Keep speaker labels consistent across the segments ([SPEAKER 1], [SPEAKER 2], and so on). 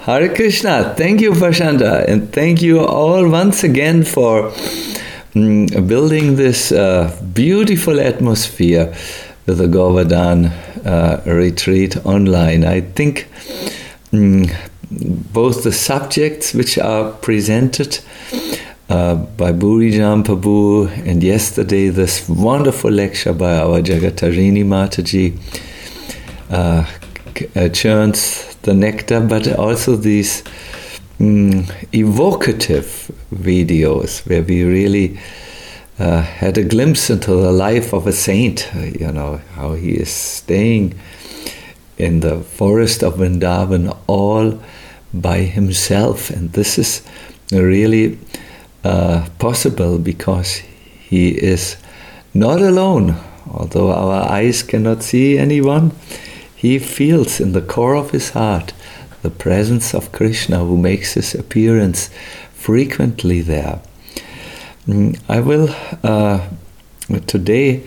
[SPEAKER 1] Hare Krishna. Thank you, Prashanta, and thank you all once again for building this beautiful atmosphere with the Govardhan retreat online. I think both the subjects which are presented by Burijan Prabhu and yesterday this wonderful lecture by our Jagatarini Mataji churns the nectar, but also these evocative videos where we really had a glimpse into the life of a saint, how he is staying in the forest of Vrindavan all by himself. And this is really possible because he is not alone. Although our eyes cannot see anyone, he feels in the core of his heart the presence of Krishna, who makes his appearance frequently there. I will today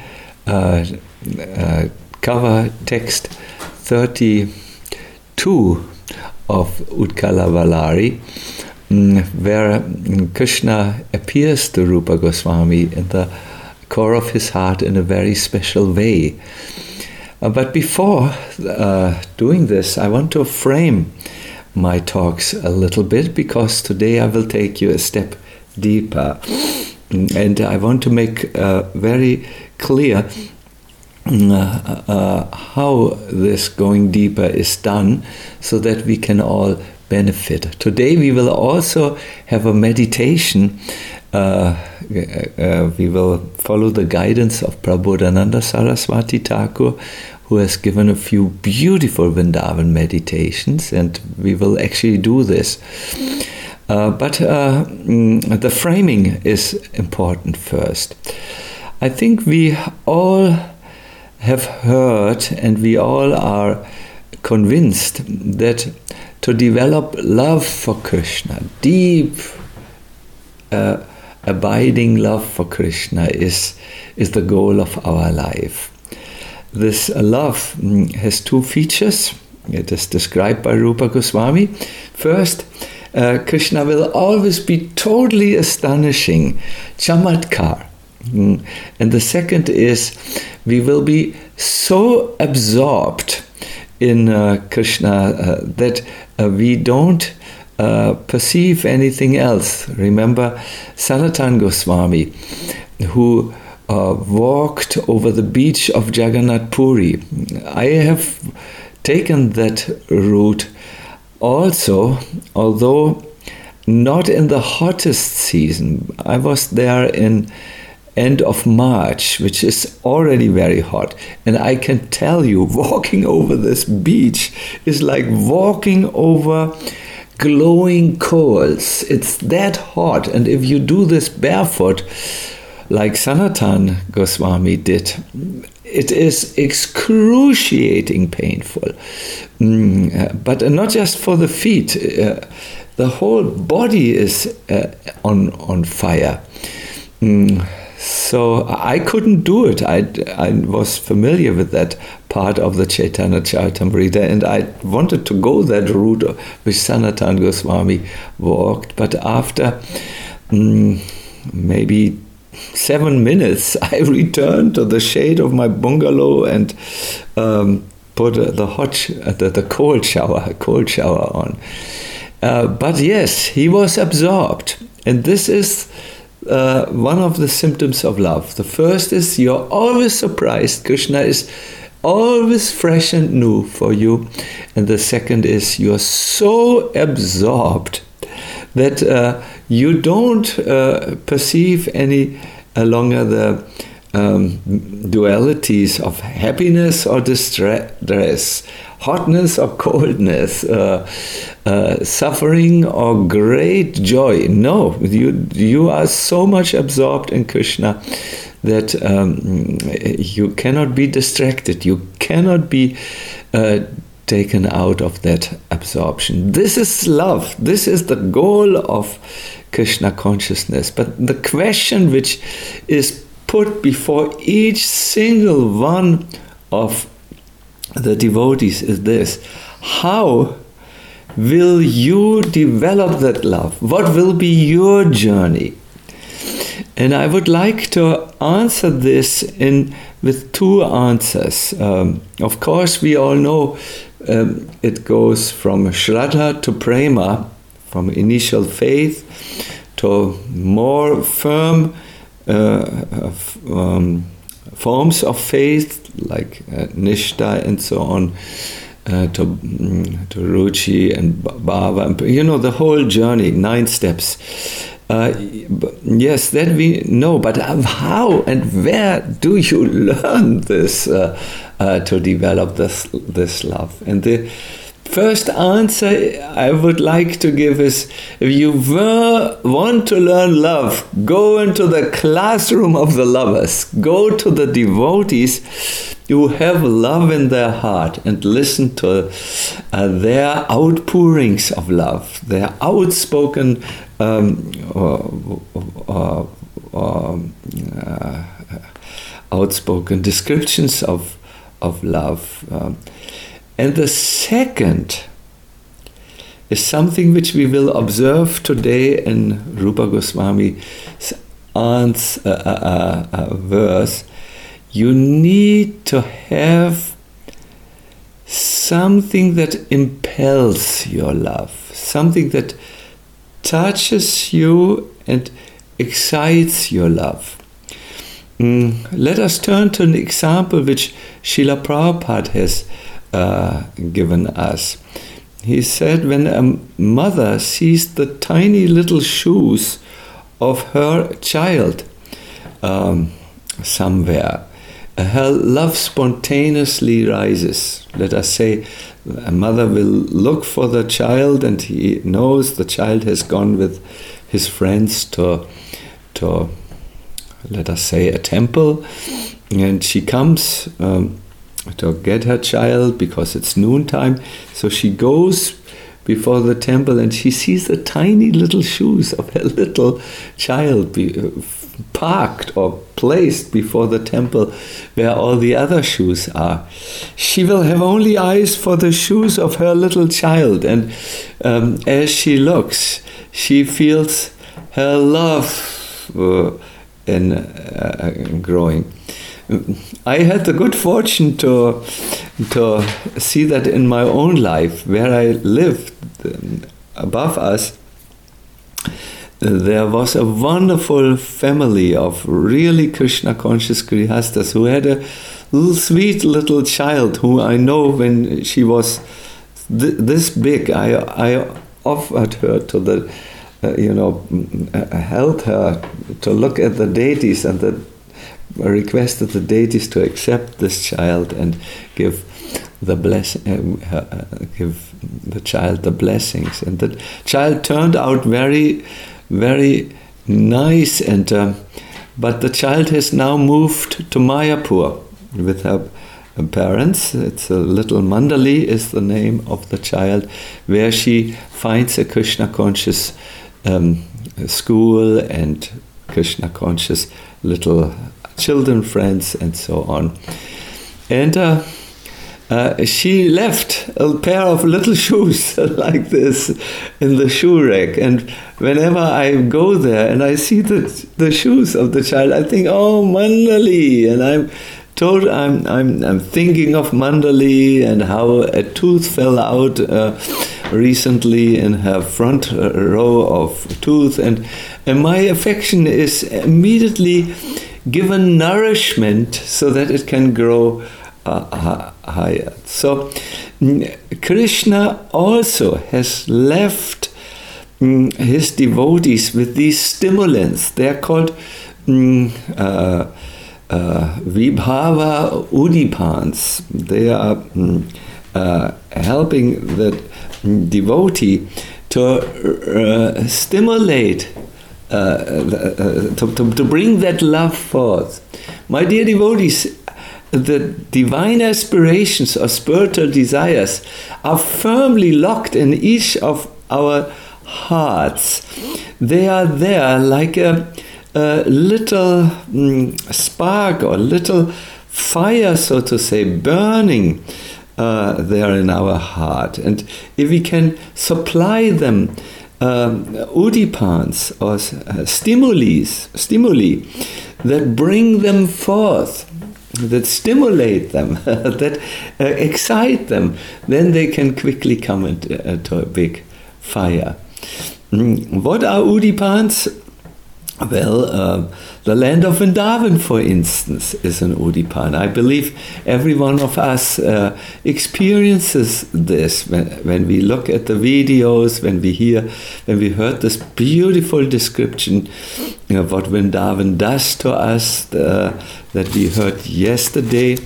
[SPEAKER 1] cover text 32 of Utkala Valari, where Krishna appears to Rupa Goswami in the core of his heart in a very special way. But before doing this, I want to frame my talks a little bit, because today I will take you a step deeper. And I want to make very clear how this going deeper is done so that we can all benefit. Today we will also have a meditation. We will follow the guidance of Prabodhananda Saraswati Thakur, who has given a few beautiful Vrindavan meditations, and we will actually do this. But the framing is important first. I think we all have heard, and we all are convinced that to develop love for Krishna, deep abiding love for Krishna is the goal of our life. This love has two features. It is described by Rupa Goswami. First, Krishna will always be totally astonishing, chamatkar. And the second is, we will be so absorbed in Krishna that we don't perceive anything else. Remember Sanatana Goswami, who walked over the beach of Jagannath Puri. I have taken that route also, although not in the hottest season. I was there in end of March, which is already very hot. And I can tell you, walking over this beach is like walking over glowing coals. It's that hot. And if you do this barefoot, like Sanatana Goswami did, it is excruciating painful. But not just for the feet. The whole body is on fire. So I couldn't do it. I was familiar with that part of the Chaitanya Charitamrita, and I wanted to go that route which Sanatana Goswami walked. But after maybe 7 minutes, I returned to the shade of my bungalow and put the cold shower on. But yes, he was absorbed, and this is one of the symptoms of love. The first is you're always surprised. Krishna is always fresh and new for you. And the second is you're so absorbed that you don't perceive any longer the dualities of happiness or distress, hotness or coldness, suffering or great joy. No, you are so much absorbed in Krishna that you cannot be distracted. You cannot be taken out of that absorption. This is love. This is the goal of Krishna consciousness. But the question which is put before each single one of the devotees is this: how will you develop that love? What will be your journey? And I would like to answer this with two answers. Of course, we all know it goes from Shraddha to Prema, from initial faith to more firm forms of faith, like Nishtha and so on, to Ruchi and Bhava, the whole journey, 9 steps. Yes, that we know, but how and where do you learn this to develop this love? And the first answer I would like to give is, if you want to learn love, go into the classroom of the lovers. Go to the devotees who have love in their heart and listen to their outpourings of love, their outspoken outspoken descriptions of love. And the second is something which we will observe today in Rupa Goswami's aunt's verse. You need to have something that impels your love, something that touches you and excites your love. Let us turn to an example which Srila Prabhupada has given us. He said, when a mother sees the tiny little shoes of her child somewhere, her love spontaneously rises. Let us say a mother will look for the child, and he knows the child has gone with his friends to let us say a temple, and she comes to get her child because it's noontime. So she goes before the temple and she sees the tiny little shoes of her little child parked or placed before the temple where all the other shoes are. She will have only eyes for the shoes of her little child, and as she looks, she feels her love growing. I had the good fortune to see that in my own life, where I lived above us. There was a wonderful family of really Krishna conscious Grihastas who had a sweet little child who I know when she was this big, I offered her to the, held her to look at the deities, and requested the deities to accept this child and give the give the child the blessings. And the child turned out very, very nice, and but the child has now moved to Mayapur with her parents. It's a little Mandali is the name of the child, where she finds a Krishna conscious school and Krishna conscious little children friends and so on. And she left a pair of little shoes like this in the shoe rack, and whenever I go there and I see the shoes of the child, I think, oh, Mandali, and I'm thinking of Mandali and how a tooth fell out recently in her front row of tooth, and my affection is immediately given nourishment so that it can grow higher. So Krishna also has left his devotees with these stimulants. They are called Vibhava Udipans. They are helping the devotee to stimulate, to bring that love forth. My dear devotees, the divine aspirations or spiritual desires are firmly locked in each of our hearts. They are there like a little spark or little fire, so to say, burning there in our heart. And if we can supply them udipans or stimuli that bring them forth, that stimulate them, that excite them, then they can quickly come into a big fire. What are udipans? Well, the land of Vrindavan, for instance, is an udipan. I believe every one of us experiences this when we look at the videos, when we heard this beautiful description of what Vrindavan does to us that we heard yesterday,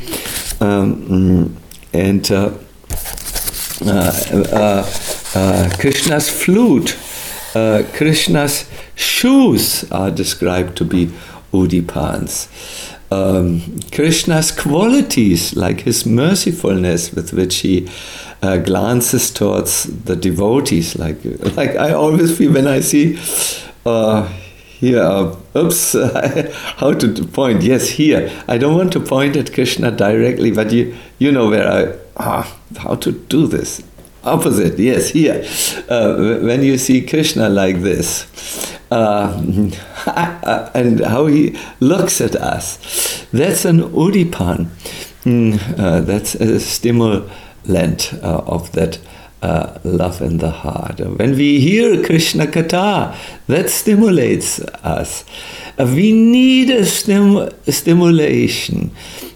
[SPEAKER 1] Krishna's flute, Krishna's shoes are described to be udipans. Krishna's qualities, like his mercifulness with which he glances towards the devotees, like I always feel when I see here, how to point? Yes, here. I don't want to point at Krishna directly, but you know where how to do this. Opposite, yes, here. When you see Krishna like this, and how he looks at us, that's an udipan. That's a stimulant of that love in the heart. When we hear Krishna Katha, that stimulates us. We need a stimulation.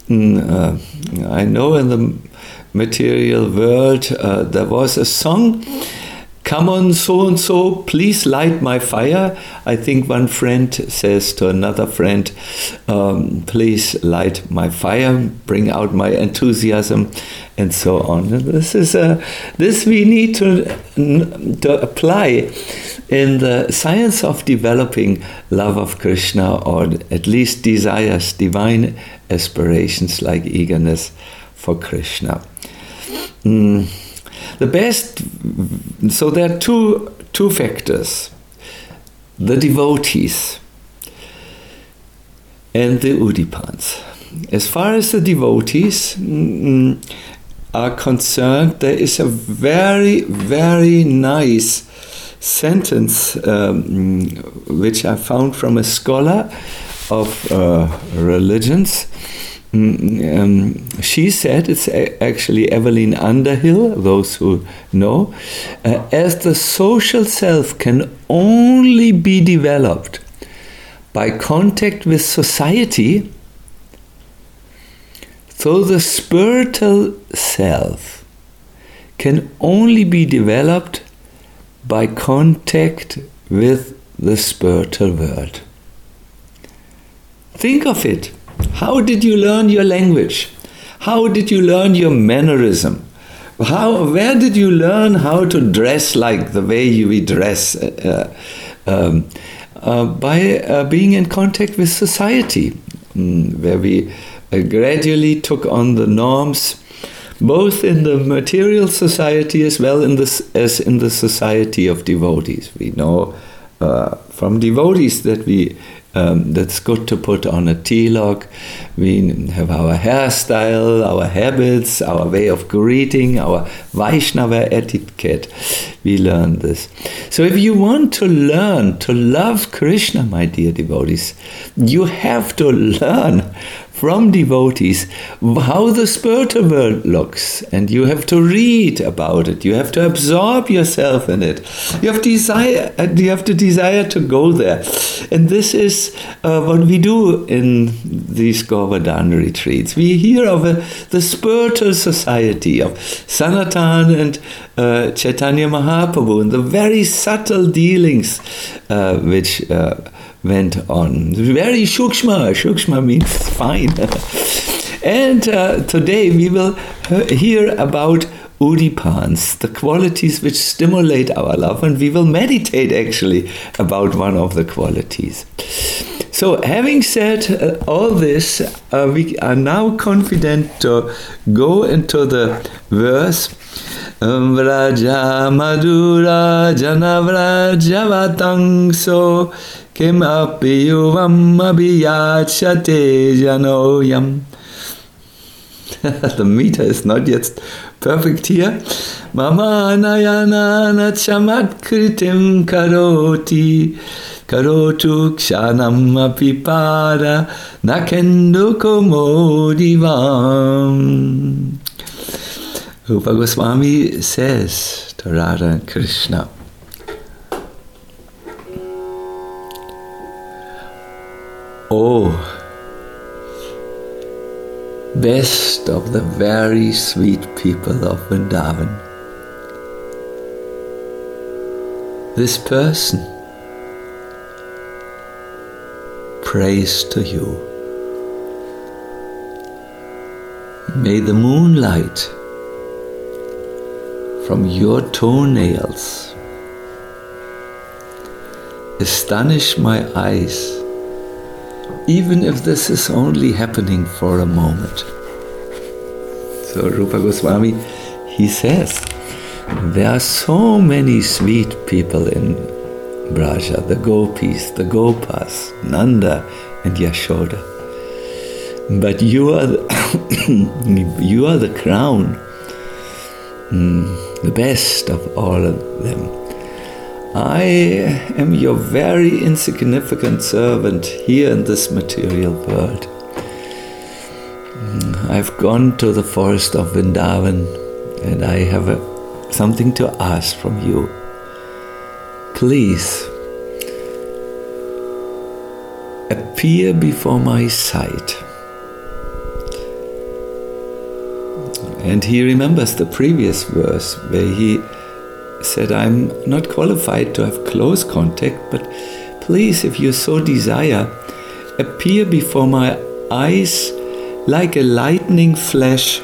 [SPEAKER 1] I know in the material world there was a song, "Come on, so and so, please light my fire." I think one friend says to another friend, "Please light my fire, bring out my enthusiasm," and so on. And this we need to apply in the science of developing love of Krishna, or at least desires, divine aspirations like eagerness for Krishna. The best, so there are two factors: the devotees and the udipans. As far as the devotees are concerned, there is a very, very nice sentence which I found from a scholar of religions. She said, it's actually Evelyn Underhill, those who know, as the social self can only be developed by contact with society, so the spiritual self can only be developed by contact with the spiritual world. Think of it. How did you learn your language? How did you learn your mannerism? Where did you learn how to dress like the way we dress? By being in contact with society, where we gradually took on the norms, both in the material society as well as in the society of devotees. We know from devotees that that's good to put on a tilak. We have our hairstyle, our habits, our way of greeting, our Vaishnava etiquette. We learn this. So if you want to learn to love Krishna, my dear devotees, you have to learn from devotees how the spiritual world looks, and you have to read about it. You have to absorb yourself in it. You have to desire to go there, and this is what we do in these Govardhan retreats. We hear of the spiritual society of Sanatan and Chaitanya Mahaprabhu, and the very subtle dealings which went on. Very shukshma. Shukshma means fine. And today we will hear about udipans, the qualities which stimulate our love, and we will meditate actually about one of the qualities. So having said all this, we are now confident to go into the verse. Vraja madura janavrajavatang so kim api yuvam abhiyachate janoyam. The meter is not yet perfect here. Mama nayana chamat kritim karoti karotu kshanam apipada nakendo komodivam. Rupa Goswami says to Radha and Krishna, "Oh, best of the very sweet people of Vrindavan, this person prays to you. May the moonlight from your toenails astonish my eyes, even if this is only happening for a moment." So Rupa Goswami, he says, there are so many sweet people in Braja, the Gopis, the Gopas, Nanda and Yashoda. But you are you are the crown, the best of all of them. I am your very insignificant servant here in this material world. I've gone to the forest of Vrindavan and I have something to ask from you. Please appear before my sight. And he remembers the previous verse where he said, I'm not qualified to have close contact, but please, if you so desire, appear before my eyes like a lightning flash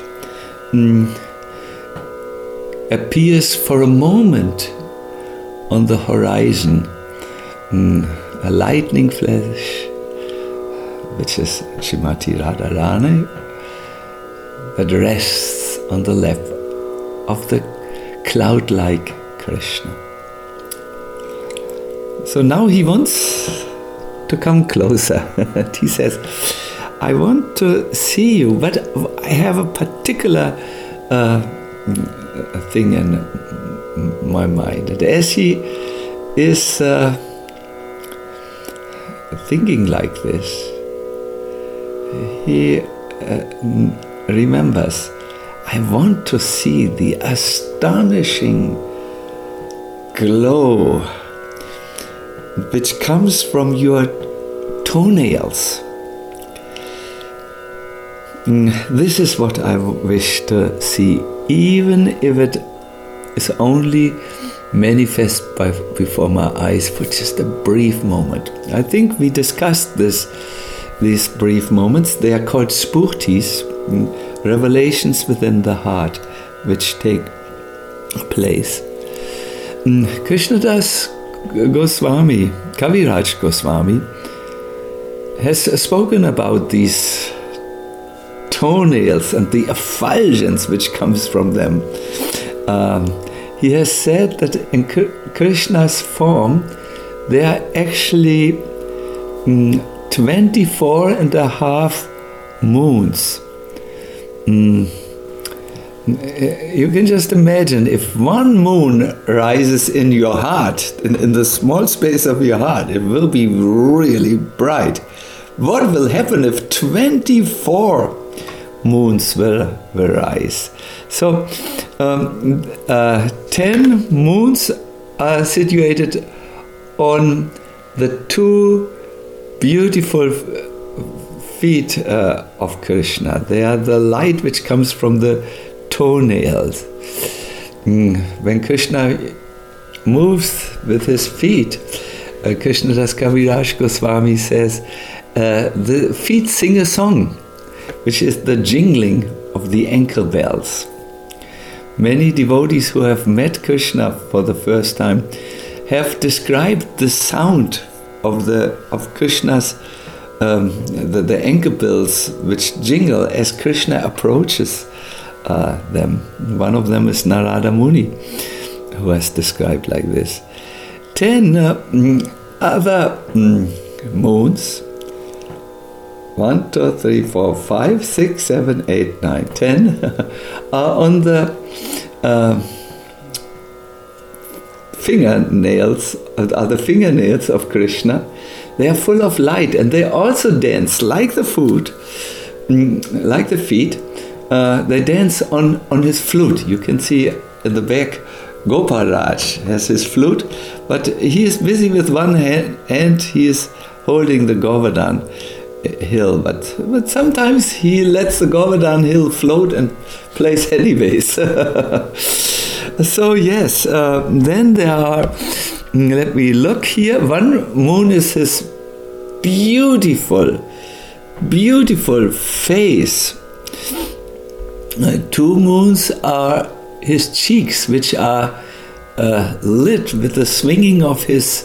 [SPEAKER 1] appears for a moment on the horizon. A lightning flash, which is Srimati Radharani, that rests on the lap of the cloud-like Krishna. So now he wants to come closer. He says, I want to see you, but I have a particular thing in my mind. And as he is thinking like this, he remembers, I want to see the astonishing glow which comes from your toenails. This is what I wish to see, even if it is only manifest before my eyes for just a brief moment. I think we discussed these brief moments. They are called spurtis, revelations within the heart, which take place. Krishnadas Goswami, Kaviraj Goswami, has spoken about these toenails and the effulgence which comes from them. He has said that in Krishna's form there are actually 24 and a half moons. You can just imagine if one moon rises in your heart, in the small space of your heart, it will be really bright. What will happen if 24 moons will rise? So 10 moons are situated on the two beautiful feet of Krishna. They are the light which comes from the toenails. When Krishna moves with his feet, Krishnadas Kaviraj Goswami says, the feet sing a song, which is the jingling of the ankle bells. Many devotees who have met Krishna for the first time have described the sound of Krishna's the ankle bells which jingle as Krishna approaches them. One of them is Narada Muni, who has described like this. 10 other moons 1, 2, 3, 4, 5, 6, 7, 8, 9, 10 are on the fingernails, are the fingernails of Krishna. They are full of light, and they also dance like the foot, like the feet. They dance on his flute. You can see in the back, Gopal Raj has his flute, but he is busy with one hand and he is holding the Govardhan hill. But sometimes he lets the Govardhan hill float and plays anyways. So yes, then there are, let me look here, one moon is his beautiful face. 2 moons are his cheeks, which are lit with the swinging of his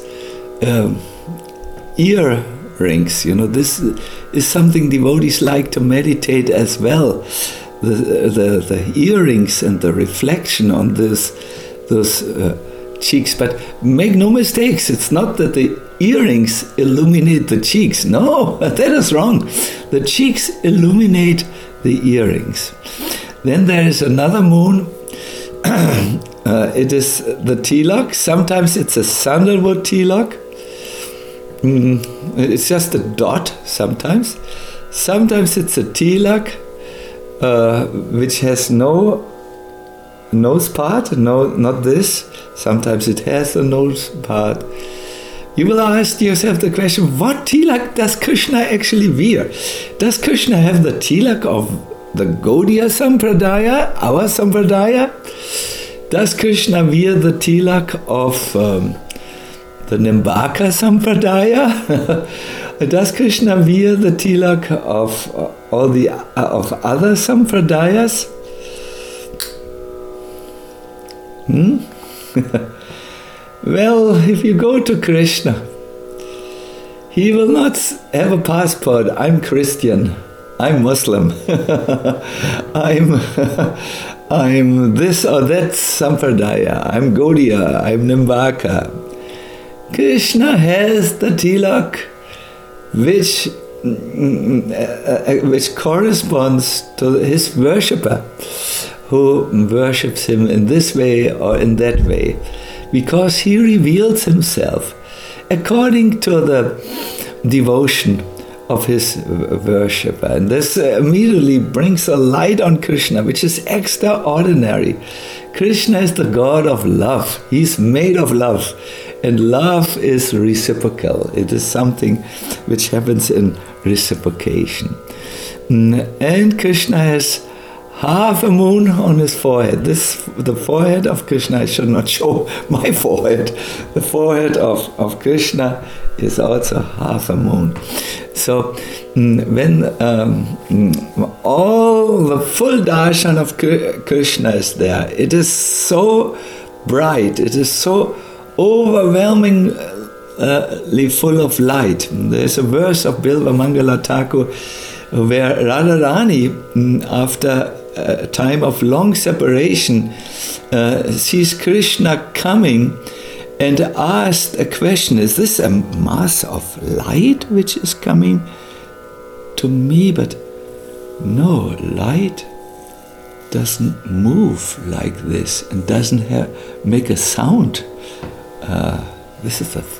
[SPEAKER 1] earrings. You know, this is something devotees like to meditate as well. The earrings and the reflection on those cheeks. But make no mistakes, it's not that the earrings illuminate the cheeks. No, that is wrong. The cheeks illuminate the earrings. Then there is another moon. It is the tilak. Sometimes it's a sandalwood tilak. It's just a dot sometimes. Sometimes it's a tilak which has no nose part. No, not this. Sometimes it has a nose part. You will ask yourself the question, what tilak does Krishna actually wear? Does Krishna have the tilak of the Gaudiya Sampradaya, our Sampradaya? Does Krishna wear the tilak of the Nimbaka Sampradaya? Does Krishna wear the tilak of all the of other Sampradayas? Well, if you go to Krishna, he will not have a passport. I'm Christian. I'm Muslim. I'm this or that Sampradaya. I'm Gaudiya. I'm Nimbaka. Krishna has the tilak which corresponds to his worshipper, who worships him in this way or in that way, because he reveals himself according to the devotion of his worshipper. And this immediately brings a light on Krishna, which is extraordinary. Krishna is the God of love. He's made of love. And love is reciprocal. It is something which happens in reciprocation. And Krishna has half a moon on his forehead. The forehead of Krishna, I should not show my forehead. The forehead of Krishna is also half a moon. So when all the full darshan of Krishna is there, it is so bright, it is so overwhelmingly full of light. There's a verse of Bilva Mangala Thakur where Radharani, after a time of long separation, sees Krishna coming and asked a question, is this a mass of light which is coming to me? But no, light doesn't move like this and doesn't make a sound. This is a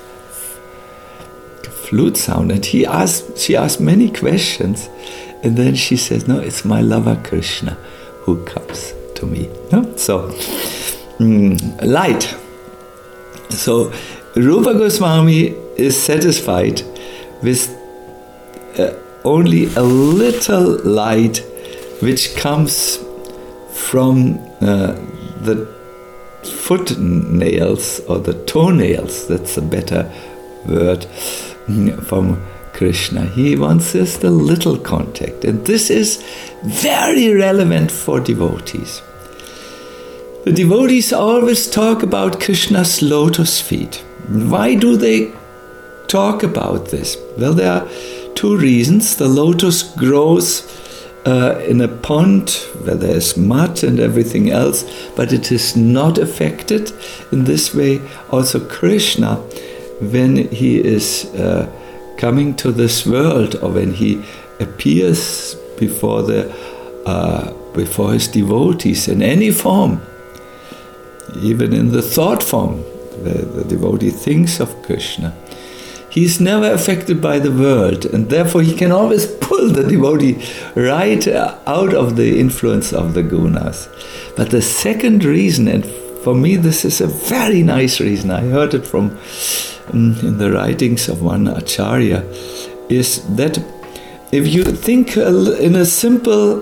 [SPEAKER 1] flute sound. And she asked many questions, and then she says, no, it's my lover Krishna who comes to me. No? So, light. So, Rupa Goswami is satisfied with only a little light which comes from the foot nails or the toenails. That's a better word from Krishna. He wants just a little contact, and this is very relevant for devotees. The devotees always talk about Krishna's lotus feet. Why do they talk about this? Well, there are 2 reasons. The lotus grows in a pond where there's mud and everything else, but it is not affected. In this way, also Krishna, when he is coming to this world, or when he appears before his devotees in any form, even in the thought form, where the devotee thinks of Krishna. He's never affected by the world, and therefore he can always pull the devotee right out of the influence of the gunas. But the second reason, and for me this is a very nice reason, I heard it from in the writings of one acharya, is that if you think in a simple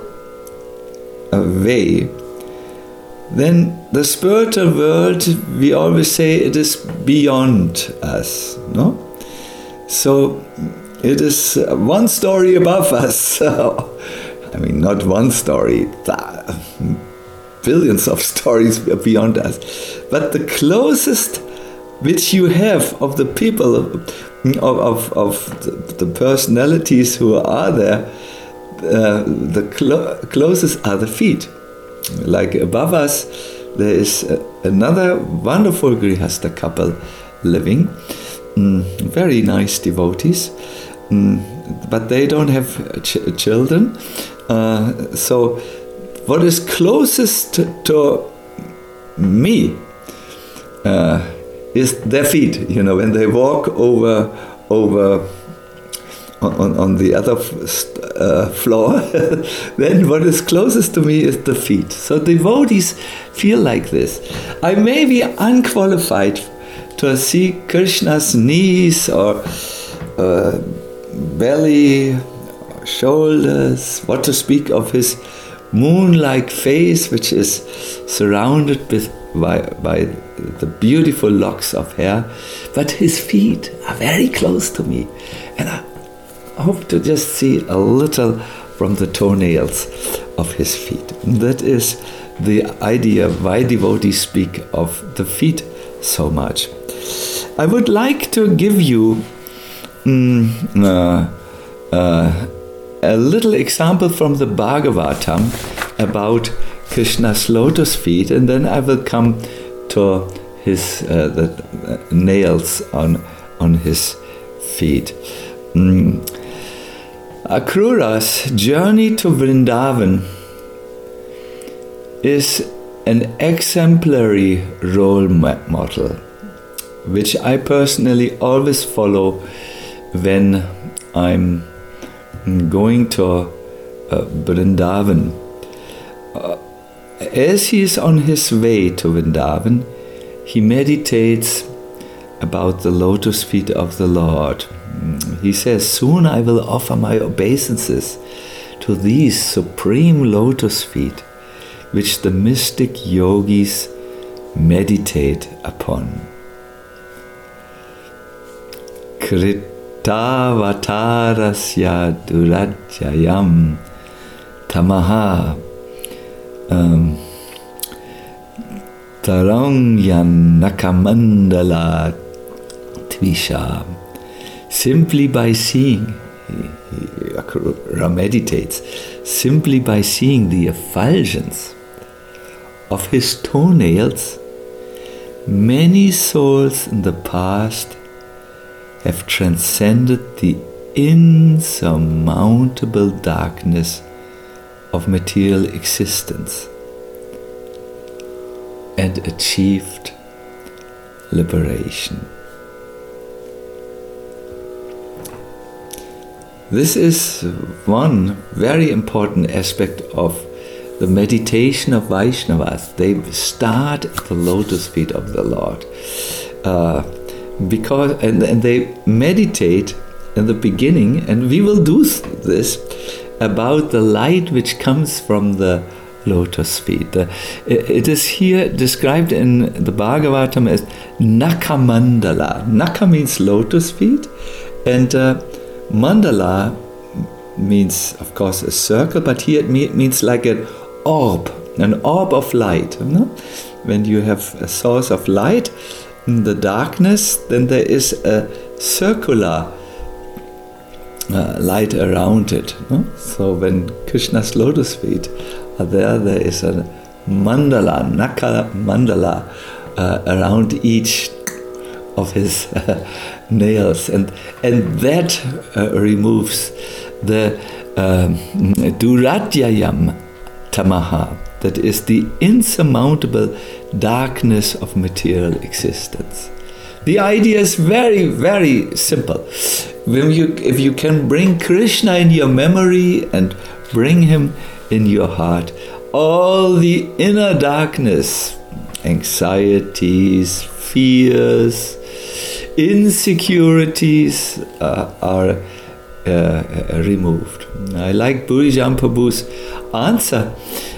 [SPEAKER 1] way, then the spiritual world, we always say it is beyond us, no? So it is one story above us. I mean, not one story, billions of stories beyond us. But the closest which you have of the people, of the personalities who are there, the closest are the feet. Like above us, there is another wonderful Grihastha couple living, very nice devotees, but they don't have children. So what is closest to me is their feet. You know, when they walk over on the other floor, then what is closest to me is the feet. So devotees feel like this. I may be unqualified to see Krishna's knees or belly, shoulders, what to speak of his moon-like face, which is surrounded by the beautiful locks of hair, but his feet are very close to me, and I hope to just see a little from the toenails of his feet. That is the idea why devotees speak of the feet so much. I would like to give you a little example from the Bhagavatam about Krishna's lotus feet, and then I will come to his the nails on his feet. Akrura's journey to Vrindavan is an exemplary role model, which I personally always follow when I'm going to Vrindavan. As he is on his way to Vrindavan, he meditates about the lotus feet of the Lord. He says, "Soon I will offer my obeisances to these supreme lotus feet, which the mystic yogis meditate upon." Kritavatarasya durajayam tamaha tarangyan nakamandala tvisha. Simply by seeing, Akrura meditates, simply by seeing the effulgence of his toenails, many souls in the past have transcended the insurmountable darkness of material existence and achieved liberation. This is one very important aspect of the meditation of Vaishnavas. They start at the lotus feet of the Lord. And they meditate in the beginning, and we will do this, about the light which comes from the lotus feet. It is here described in the Bhagavatam as Nakamandala. Naka means lotus feet, and mandala means, of course, a circle, but here it means like an orb of light. No? When you have a source of light in the darkness, then there is a circular light around it. No? So when Krishna's lotus feet are there is a mandala, Naka mandala, around each of his nails, and that removes the Duratyayam tamaha, that is the insurmountable darkness of material existence. The idea is very, very simple. If you can bring Krishna in your memory and bring him in your heart, all the inner darkness, anxieties, fears, insecurities are removed. I like Burijan Prabhu's answer.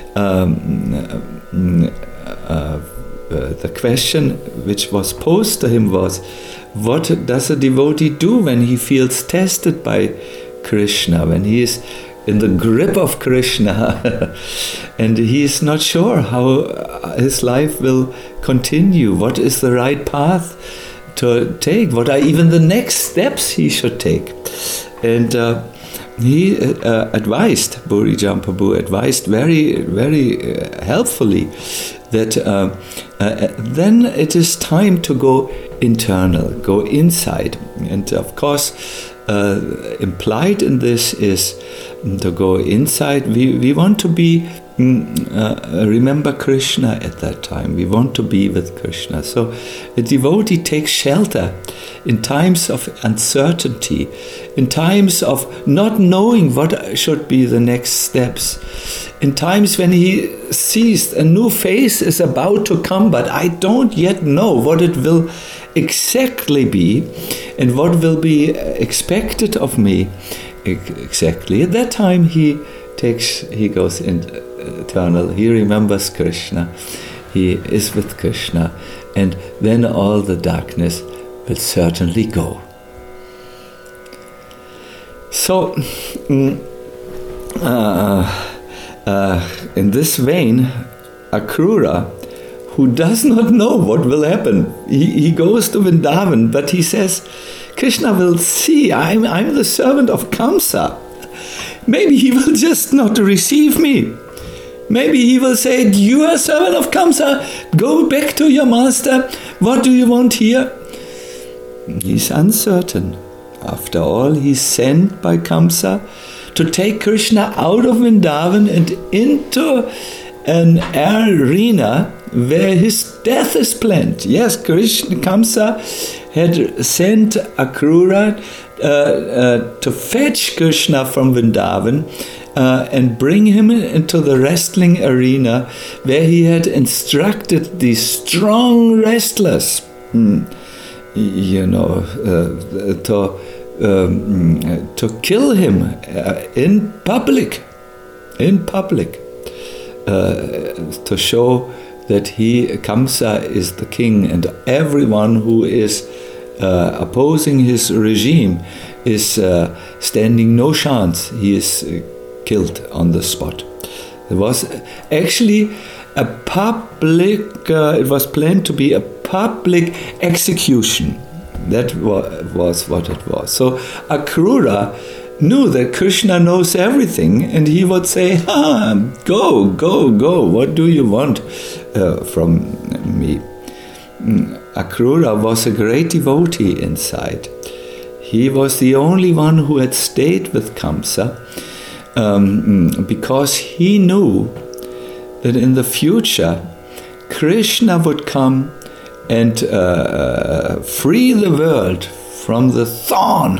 [SPEAKER 1] The question which was posed to him was, what does a devotee do when he feels tested by Krishna, when he is in the grip of Krishna and he is not sure how his life will continue? What is the right path to take? What are even the next steps he should take? And he advised, Burijan Prabhu advised very, very helpfully that then it is time to go internal, go inside. And of course, implied in this is to go inside. We want to be, remember Krishna at that time. We want to be with Krishna. So a devotee takes shelter in times of uncertainty, in times of not knowing what should be the next steps, in times when he sees a new phase is about to come, but I don't yet know what it will exactly be and what will be expected of me exactly. At that time he goes internal, he remembers Krishna, he is with Krishna, and then all the darkness will certainly go. So in this vein, Akrura, who does not know what will happen, he goes to Vrindavan, but he says, Krishna will see, I'm the servant of Kamsa. Maybe he will just not receive me. Maybe he will say, you are a servant of Kamsa, go back to your master, what do you want here? He's uncertain. After all, he's sent by Kamsa to take Krishna out of Vrindavan and into an arena where his death is planned. Yes, Kamsa had sent Akrura to fetch Krishna from Vrindavan and bring him into the wrestling arena where he had instructed these strong wrestlers, to kill him in public, to show that Kamsa is the king, and everyone who is opposing his regime is standing no chance. He is killed on the spot. There was actually a public, it was planned to be a public execution. That was what it was. So Akrura knew that Krishna knows everything, and he would say, go, what do you want from me? Akrura was a great devotee inside. He was the only one who had stayed with Kamsa because he knew that in the future Krishna would come and free the world from the thorn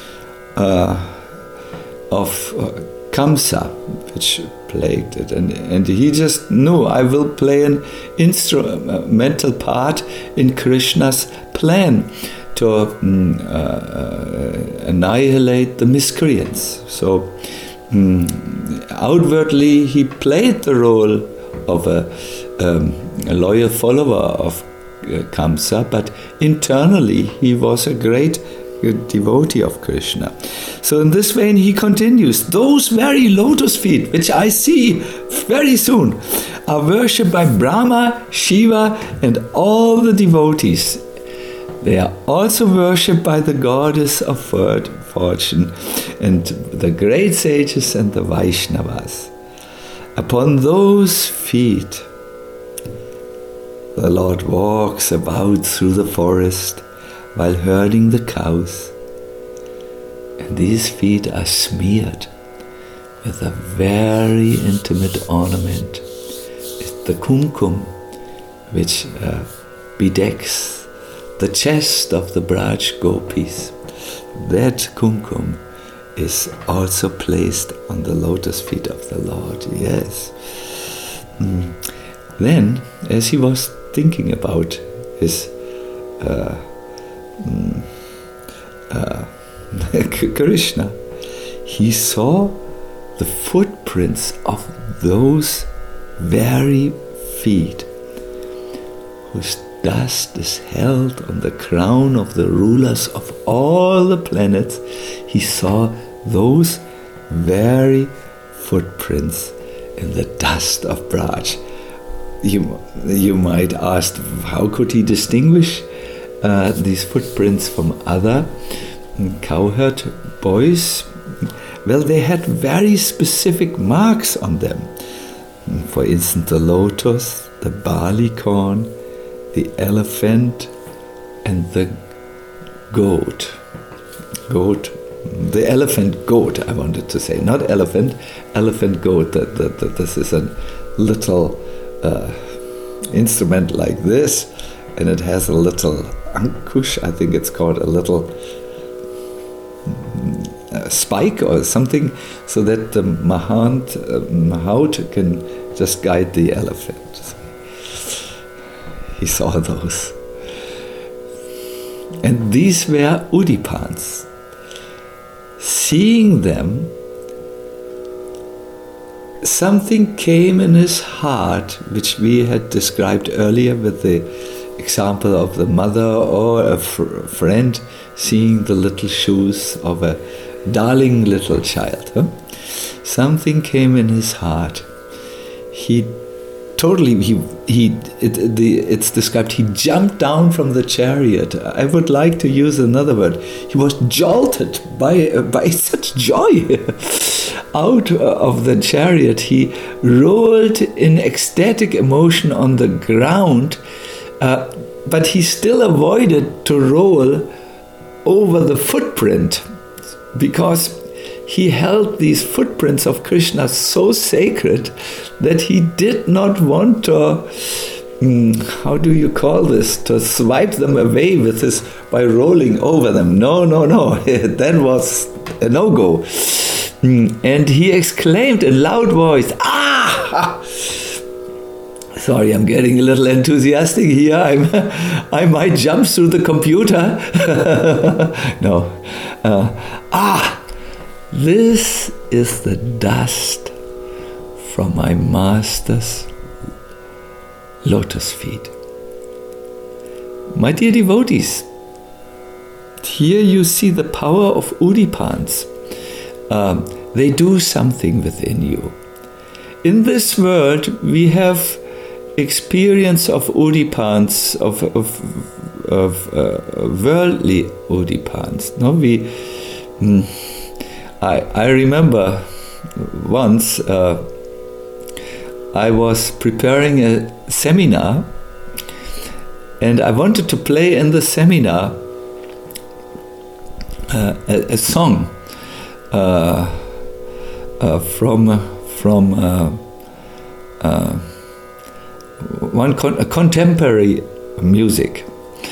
[SPEAKER 1] of Kamsa, which plagued it. And he just knew, I will play an instrumental part in Krishna's plan to annihilate the miscreants. So outwardly he played the role of a loyal follower of Kamsa, but internally he was a great devotee of Krishna. So in this vein he continues, those very lotus feet, which I see very soon, are worshipped by Brahma, Shiva and all the devotees. They are also worshipped by the goddess of fortune and the great sages and the Vaishnavas. Upon those feet the Lord walks about through the forest while herding the cows, and these feet are smeared with a very intimate ornament. It's the kumkum, which bedecks the chest of the Braj Gopis. That kumkum is also placed on the lotus feet of the Lord. Yes. Then, as he was thinking about his Krishna, he saw the footprints of those very feet whose dust is held on the crown of the rulers of all the planets. He saw those very footprints in the dust of Braj. You might ask, how could he distinguish these footprints from other cowherd boys? Well, they had very specific marks on them. For instance, the lotus, the barley corn, the elephant, and the goat. The elephant goat, I wanted to say. Not elephant goat. This is a little instrument like this, and it has a little ankush, I think it's called, a little spike or something, so that the mahout can just guide the elephant. He saw those. And these were Udipans. Seeing them, something came in his heart, which we had described earlier with the example of the mother or a friend seeing the little shoes of a darling little child. Something came in his heart. It's described, he jumped down from the chariot. I would like to use another word. He was jolted by such joy. Out of the chariot, he rolled in ecstatic emotion on the ground, but he still avoided to roll over the footprint, because he held these footprints of Krishna so sacred that he did not want to, how do you call this, to swipe them away by rolling over them. No, that was a no-go. And he exclaimed in loud voice, "Ah!" Sorry, I'm getting a little enthusiastic here. I might jump through the computer. No. This is the dust from my master's lotus feet. My dear devotees, here you see the power of Udipans. They do something within you. In this world, we have experience of Udipans, of worldly Udipans. No, I remember once I was preparing a seminar, and I wanted to play in the seminar a song from contemporary music,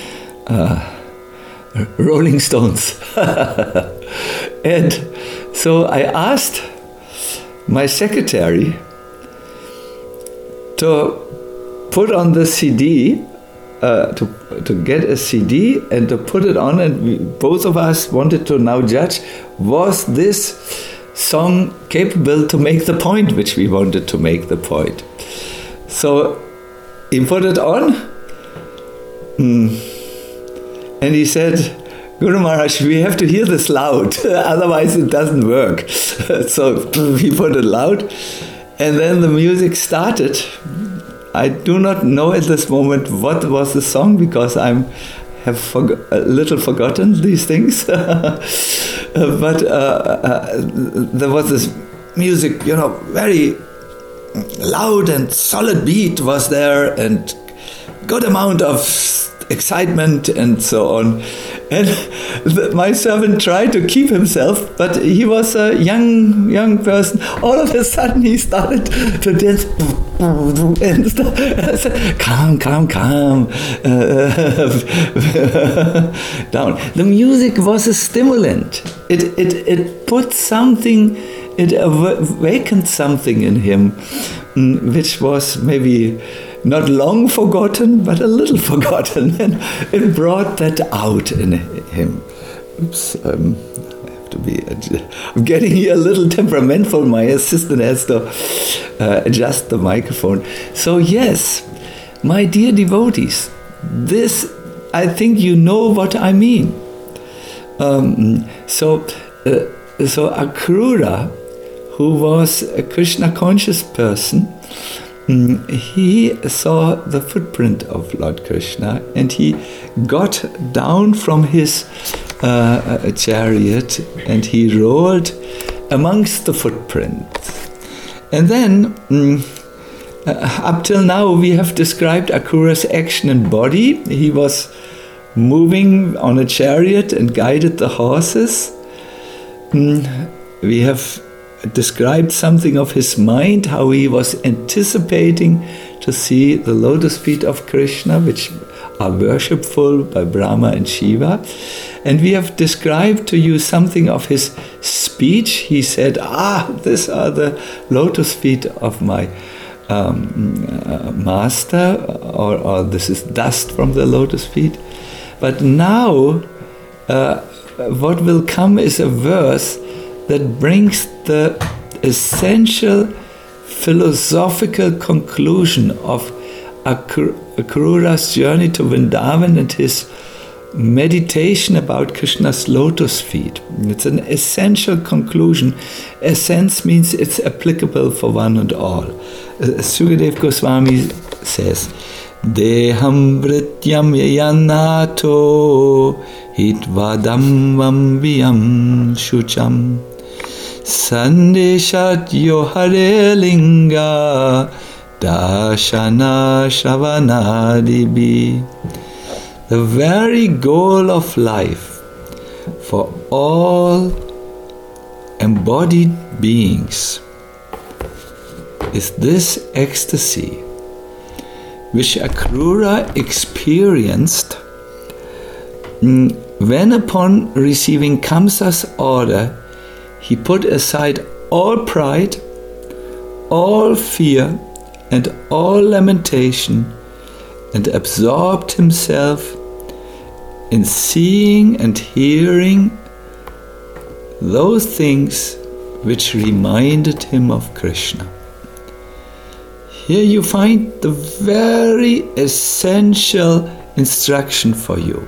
[SPEAKER 1] Rolling Stones. And so I asked my secretary to put on the CD, to get a CD and to put it on, and both of us wanted to now judge, was this song capable to make the point which we wanted to make the point. So he put it on, and he said, "Guru Maharaj, we have to hear this loud, otherwise it doesn't work." So he put it loud, and then the music started. I do not know at this moment what was the song, because I have a little forgotten these things. But there was this music, very loud and solid beat was there, and good amount of excitement and so on. And my servant tried to keep himself, but he was a young person. All of a sudden he started to dance and stuff. I said, calm down. The music was a stimulant. It put something, it awakened something in him, which was maybe not long forgotten, but a little forgotten, and it brought that out in him. Oops, I have to be. I'm getting here a little temperamental. My assistant has to adjust the microphone. So yes, my dear devotees, this, I think you know what I mean. So Akrura, who was a Krishna conscious person, he saw the footprint of Lord Krishna, and he got down from his chariot and he rolled amongst the footprints. And then, up till now, we have described Akrura's action and body. He was moving on a chariot and guided the horses. We have described something of his mind, how he was anticipating to see the lotus feet of Krishna, which are worshipful by Brahma and Shiva. And we have described to you something of his speech. He said, these are the lotus feet of my master, or this is dust from the lotus feet. But now, what will come is a verse that brings the essential philosophical conclusion of Akrura's journey to Vrindavan and his meditation about Krishna's lotus feet. It's an essential conclusion. Essence means it's applicable for one and all. Sukadev Goswami says, Deham vrityam yanato hitvadam vambiyam shucham Sandeshat yohare linga dashana shravanadibi. The very goal of life for all embodied beings is this ecstasy which Akrura experienced when, upon receiving Kamsa's order, he put aside all pride, all fear, and all lamentation, and absorbed himself in seeing and hearing those things which reminded him of Krishna. Here you find the very essential instruction for you.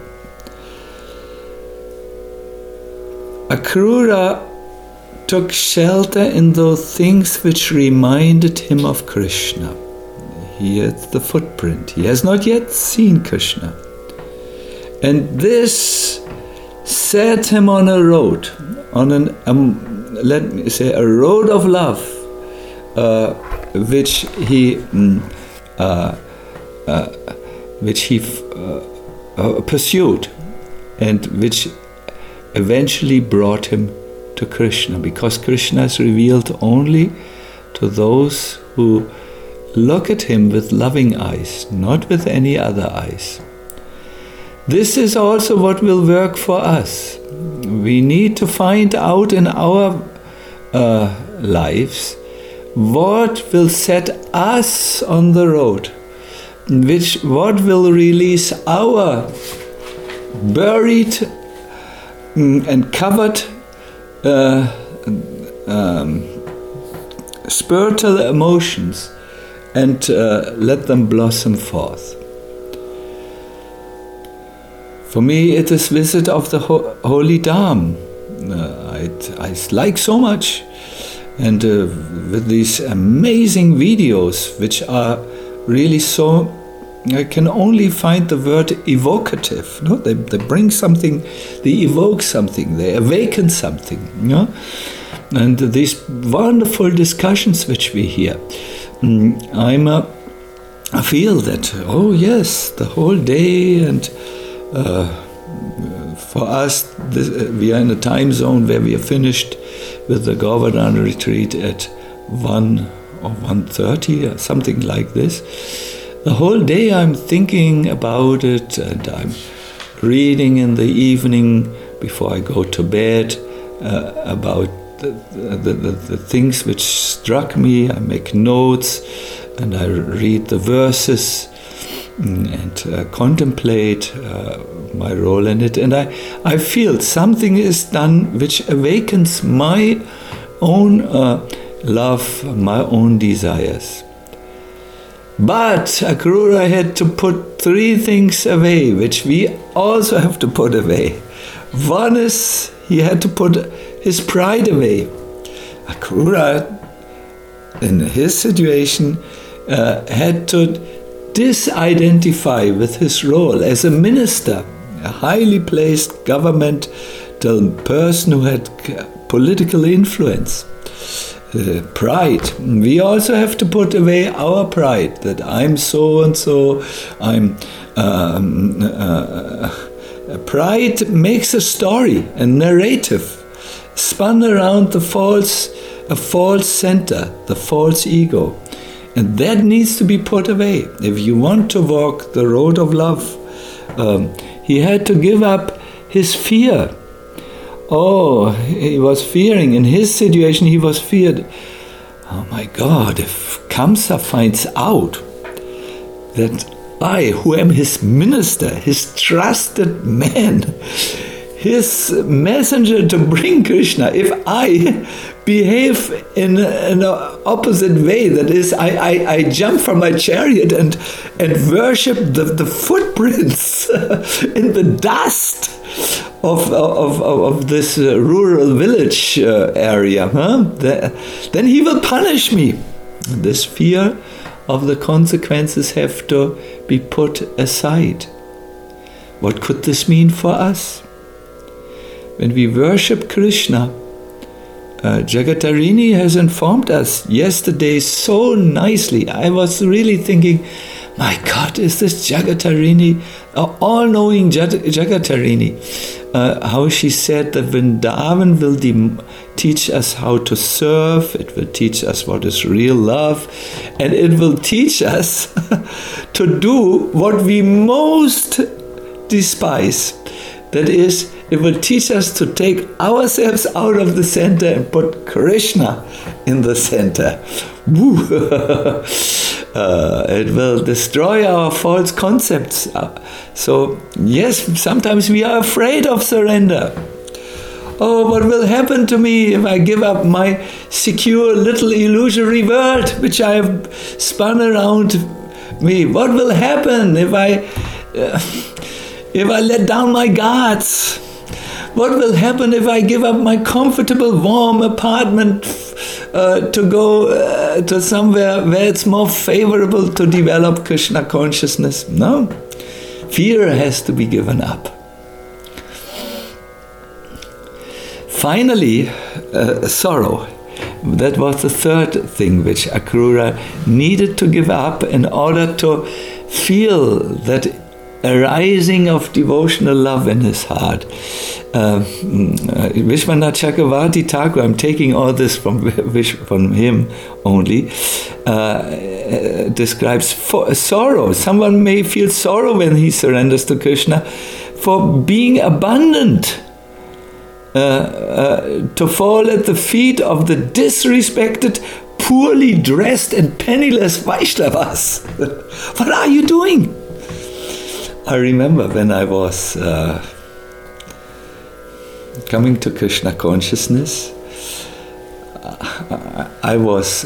[SPEAKER 1] Akrura took shelter in those things which reminded him of Krishna. Here's the footprint. He has not yet seen Krishna. And this set him on a road, on let me say, a road of love, which he pursued, and which eventually brought him to Krishna, because Krishna is revealed only to those who look at him with loving eyes, not with any other eyes. This is also what will work for us. We need to find out in our lives what will set us on the road, what will release our buried and covered spiritual emotions, and let them blossom forth. For me, it is visit of the Holy Dham. I like so much, and with these amazing videos, which are really so, I can only find the word evocative. No, they bring something, they evoke something, they awaken something. No? And these wonderful discussions which we hear. I'm I feel that, oh yes, the whole day, and for us, we are in a time zone where we are finished with the Govardhan retreat at 1 or 1:30 or something like this. The whole day I'm thinking about it, and I'm reading in the evening before I go to bed about the things which struck me. I make notes and I read the verses and contemplate my role in it. And I feel something is done which awakens my own love, my own desires. But Akrura had to put 3 things away, which we also have to put away. One is he had to put his pride away. Akrura, in his situation, had to disidentify with his role as a minister, a highly placed governmental person who had political influence. Pride. We also have to put away our pride, that I'm so and so, I'm pride makes a story, a narrative, spun around a false center, the false ego. And that needs to be put away. If you want to walk the road of love, he had to give up his fear. Oh, he was fearing. In his situation, he was feared. Oh my God, if Kamsa finds out that I, who am his minister, his trusted man, his messenger to bring Krishna, if I behave in an opposite way, that is, I jump from my chariot and worship the footprints in the dust of this rural village area, then he will punish me. This fear of the consequences have to be put aside. What could this mean for us? When we worship Krishna, Jagatarini has informed us yesterday so nicely. I was really thinking, my God, is this Jagatarini, all-knowing Jagatarini? How she said that Vrindavan will teach us how to serve, it will teach us what is real love, and it will teach us to do what we most despise. That is, it will teach us to take ourselves out of the center and put Krishna in the center. It will destroy our false concepts. So, yes, sometimes we are afraid of surrender. Oh, what will happen to me if I give up my secure little illusory world which I have spun around me? What will happen if I let down my guards? What will happen if I give up my comfortable, warm apartment to go to somewhere where it's more favorable to develop Krishna consciousness? No. Fear has to be given up. Finally, sorrow. That was the third thing which Akrura needed to give up in order to feel that arising of devotional love in his heart. Vishwanath Chakravarti Thakur, I'm taking all this from him only, describes sorrow. Someone may feel sorrow when he surrenders to Krishna for being abandoned, to fall at the feet of the disrespected, poorly dressed and penniless Vaishnavas. What are you doing? I remember when I was coming to Krishna consciousness, I was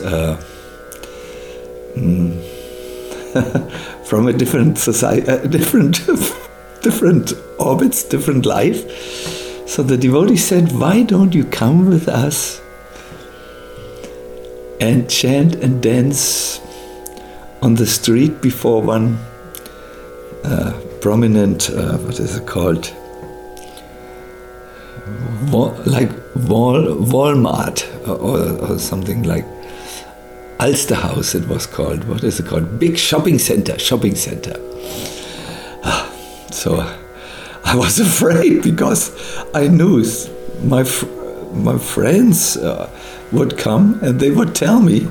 [SPEAKER 1] from a different society, different orbits, different life. So the devotee said, why don't you come with us and chant and dance on the street before one prominent, what is it called? Like Walmart or something like Alsterhaus it was called. What is it called? Big shopping center. So I was afraid because I knew my friends would come and they would tell me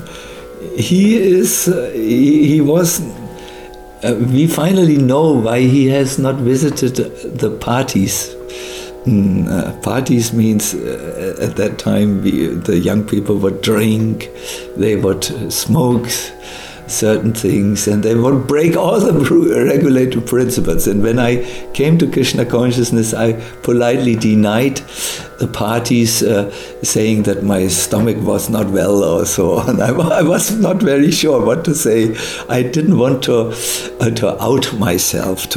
[SPEAKER 1] he was. We finally know why he has not visited the parties. Parties means at that time the young people would drink, they would smoke certain things, and they would break all the regulative principles. And when I came to Krishna consciousness, I politely denied the parties, saying that my stomach was not well or so on. I was not very sure what to say. I didn't want to out myself.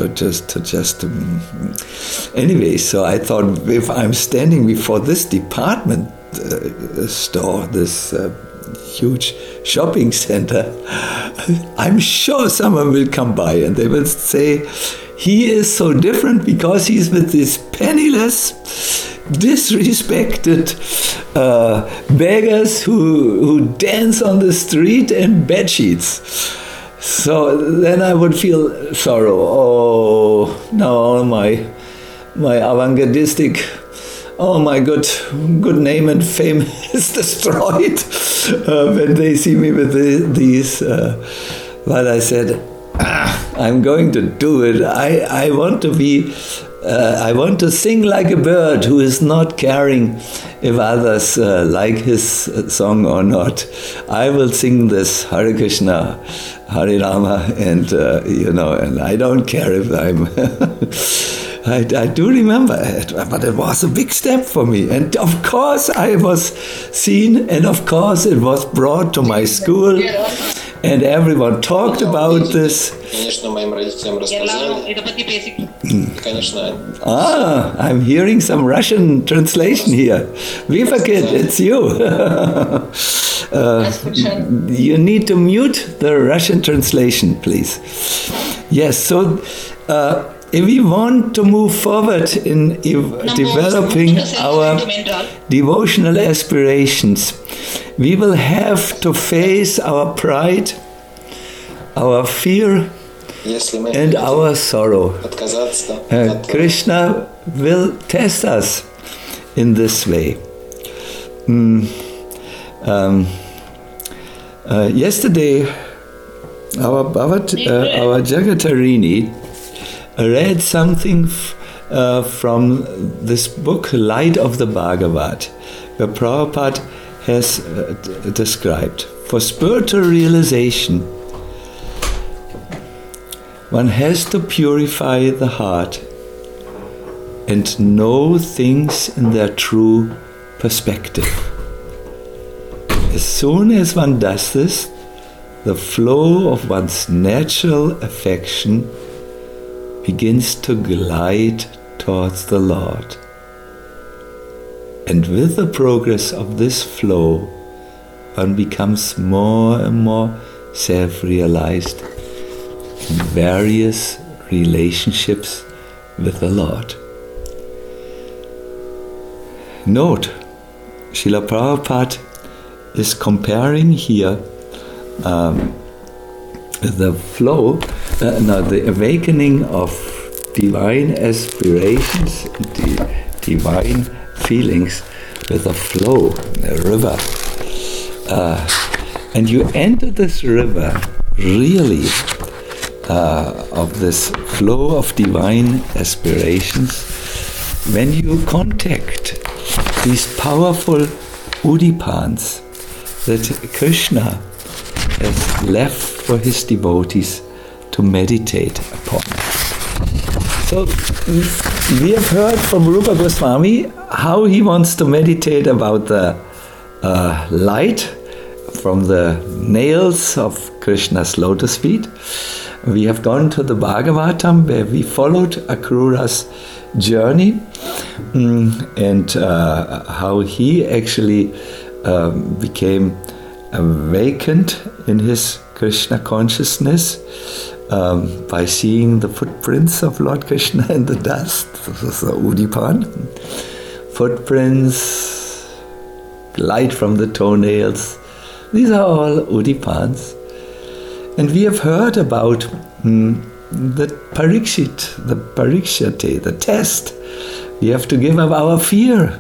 [SPEAKER 1] Anyway, so I thought, if I'm standing before this department store, this huge shopping center, I'm sure someone will come by and they will say, he is so different because he's with these penniless, disrespected beggars who dance on the street in bed sheets. So then I would feel sorrow. Oh, now my avant-gardistic, oh my good name and fame is destroyed when they see me with these. But I said, I'm going to do it. I want to be. I want to sing like a bird who is not caring if others like his song or not. I will sing this Hare Krishna, Hare Rama, and and I don't care if I'm. I do remember it, but it was a big step for me. And of course I was seen, and of course it was brought to my school, and everyone talked about this. I'm hearing some Russian translation here. Vivakit, it's you. You need to mute the Russian translation, please. Yes, so if we want to move forward in developing our devotional aspirations, we will have to face our pride, our fear, and our sorrow. Krishna will test us in this way. Yesterday, our Jagatarini read something from this book, Light of the Bhagavad, where Prabhupada has described, for spiritual realization, one has to purify the heart and know things in their true perspective. As soon as one does this, the flow of one's natural affection begins to glide towards the Lord. And with the progress of this flow, one becomes more and more self-realized in various relationships with the Lord. Note, Srila Prabhupada is comparing here the flow, the awakening of divine aspirations, the divine feelings with a flow, a river. And you enter this river really of this flow of divine aspirations when you contact these powerful udipans that Krishna has left for his devotees to meditate upon. So we have heard from Rupa Goswami how he wants to meditate about the light from the nails of Krishna's lotus feet. We have gone to the Bhagavatam where we followed Akrura's journey and how he actually became awakened in his Krishna consciousness by seeing the footprints of Lord Krishna in the dust. This is the Udipan. Footprints, light from the toenails, These are all udipans. And we have heard about the parikshate, the test. We have to give up our fear.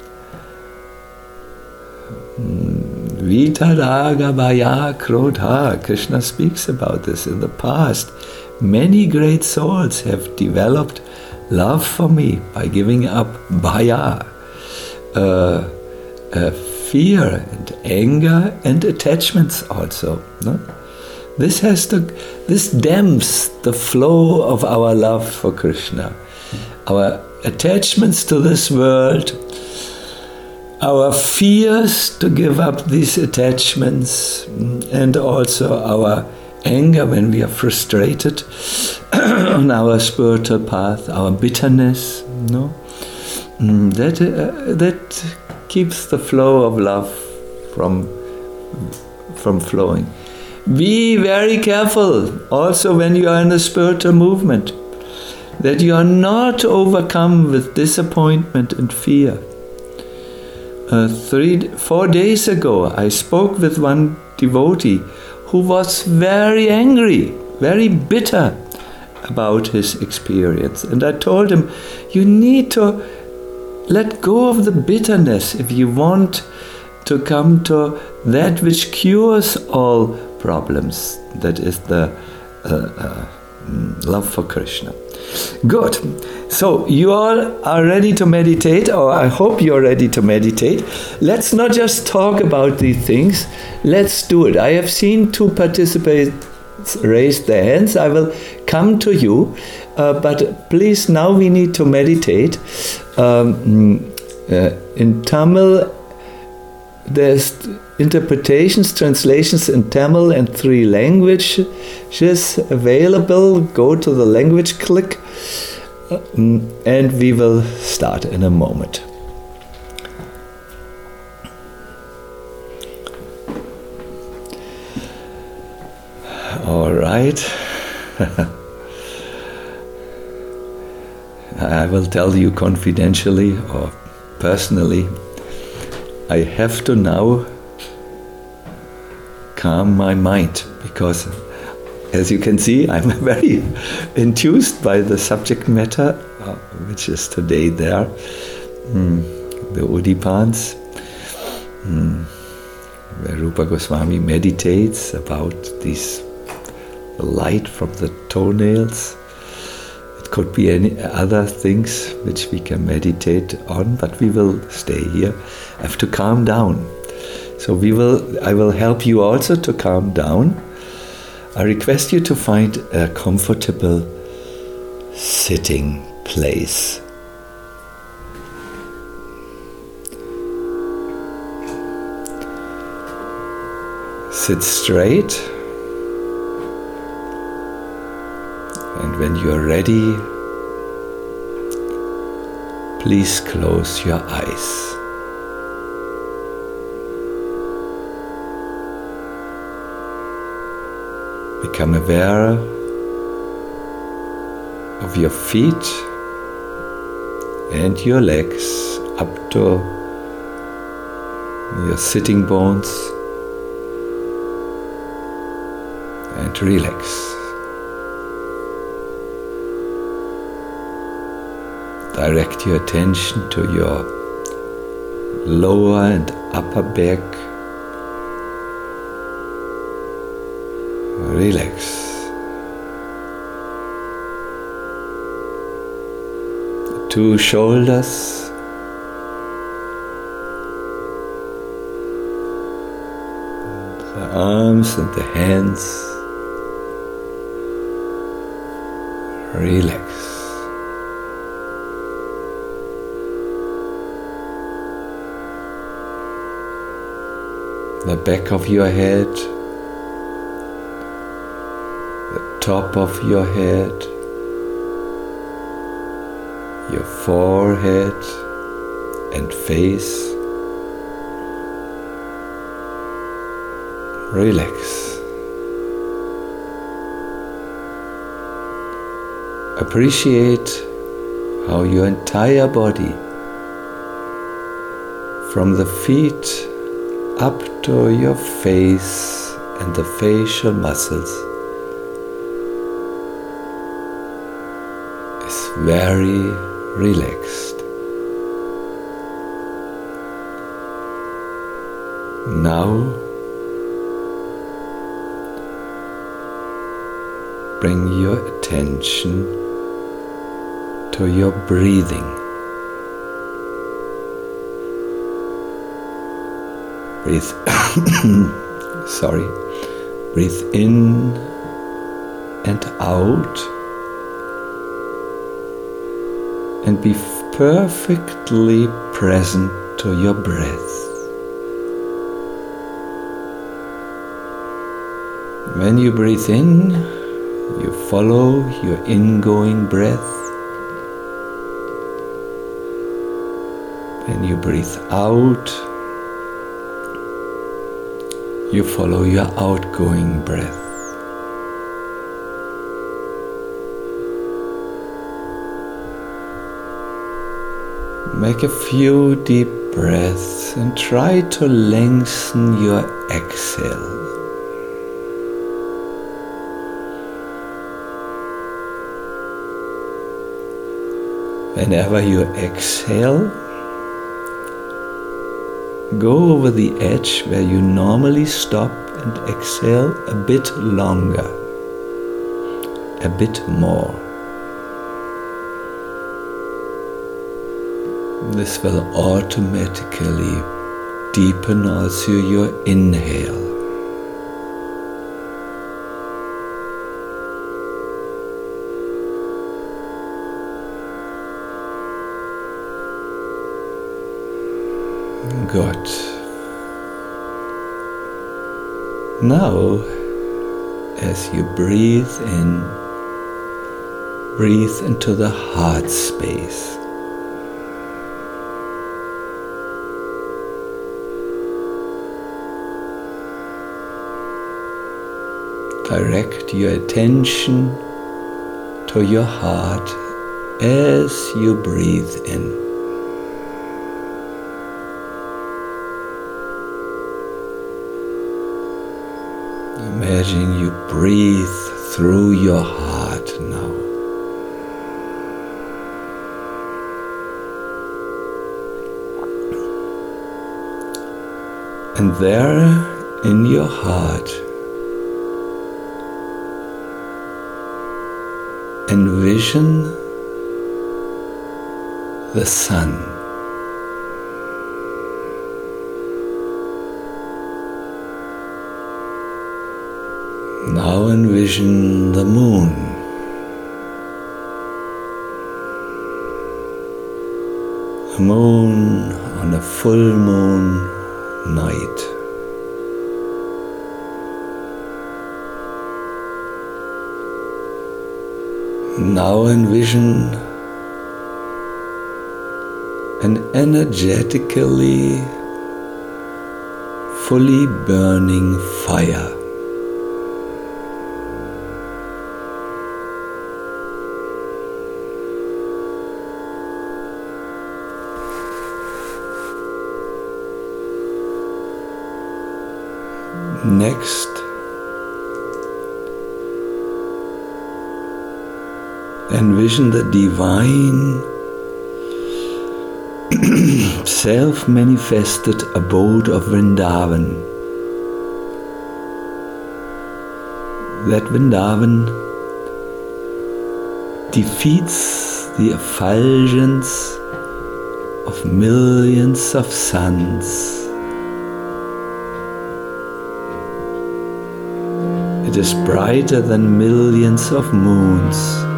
[SPEAKER 1] Vitaraga Bhaya Krodha. Krishna speaks about this in the past. Many great souls have developed love for me by giving up Bhaya, fear and anger and attachments also. No? This damps the flow of our love for Krishna. Our attachments to this world, our fears to give up these attachments, and also our anger when we are frustrated on our spiritual path, our bitterness, no? That keeps the flow of love from flowing. Be very careful also when you are in the spiritual movement, that you are not overcome with disappointment and fear. 4 days ago, I spoke with one devotee who was very angry, very bitter about his experience. And I told him, you need to let go of the bitterness if you want to come to that which cures all problems. That is the love for Krishna. Good. So you all are ready to meditate, or I hope you're ready to meditate. Let's not just talk about these things. Let's do it. I have seen 2 participants raise their hands. I will come to you. But please, now we need to meditate. In Tamil, there's interpretations, translations in Tamil and 3 languages available. Go to the language, click, and we will start in a moment. All right. I will tell you confidentially or personally, I have to now calm my mind, because as you can see, I'm very enthused by the subject matter, which is today there, the Udipans, where Rupa Goswami meditates about the light from the toenails. It could be any other things which we can meditate on, but we will stay here. I have to calm down. So I will help you also to calm down. I request you to find a comfortable sitting place. Sit straight, and when you are ready, please close your eyes. Become aware of your feet and your legs up to your sitting bones, and relax. Direct your attention to your lower and upper back. Relax. The 2 shoulders, the arms and the hands. Relax. The back of your head, top of your head, your forehead and face. Relax. Appreciate how your entire body, from the feet up to your face and the facial muscles is very relaxed. Now bring your attention to your breathing. Breathe breathe in and out, and be perfectly present to your breath. When you breathe in, you follow your ingoing breath. When you breathe out, you follow your outgoing breath. Make a few deep breaths and try to lengthen your exhale. Whenever you exhale, go over the edge where you normally stop and exhale a bit longer, a bit more. This will automatically deepen also your inhale. Good. Now, as you breathe in, breathe into the heart space. Direct your attention to your heart as you breathe in. Imagine you breathe through your heart now. And there in your heart, envision the sun. Now envision the moon. A moon on a full moon night. Now envision an energetically fully burning fire. Next, envision the divine, self-manifested abode of Vrindavan. That Vrindavan defeats the effulgence of millions of suns. It is brighter than millions of moons,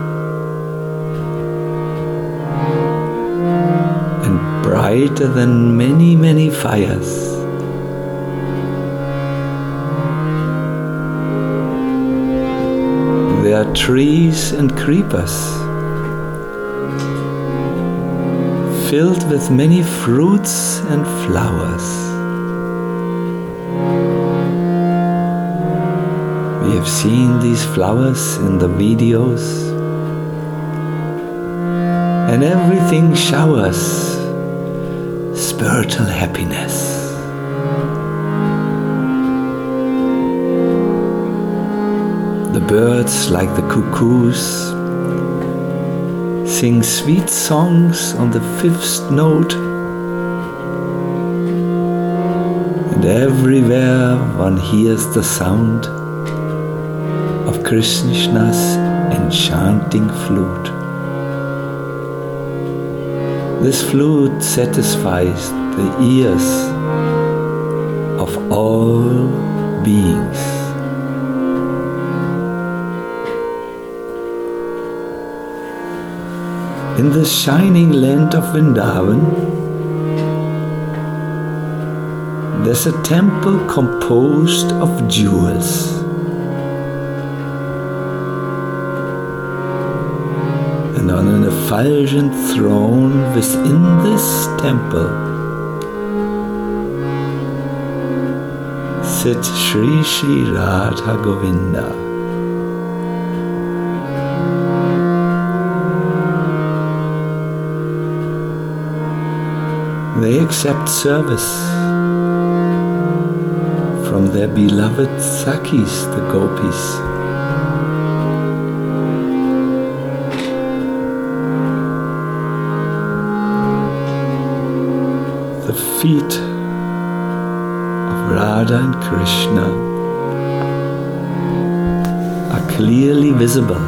[SPEAKER 1] and brighter than many, many fires. There are trees and creepers, filled with many fruits and flowers. We have seen these flowers in the videos, and everything showers spiritual happiness. birds like the cuckoos sing sweet songs on the fifth note, and everywhere one hears the sound of Krishna's enchanting flute. This flute satisfies the ears of all beings. In the shining land of Vrindavan, there's a temple composed of jewels. And on an effulgent throne within this temple sits Sri Sri Radha Govinda. They accept service from their beloved Sakhis, the gopis. The feet of Radha and Krishna are clearly visible.